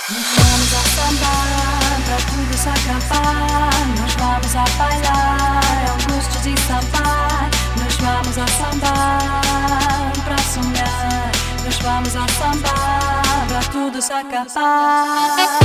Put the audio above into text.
Nos vamos a sambar, pra tudo se acabar. Nós vamos a bailar, ao gosto de sambar. Nós vamos a sambar, pra sonhar. Nós vamos a sambar, pra tudo se acabar.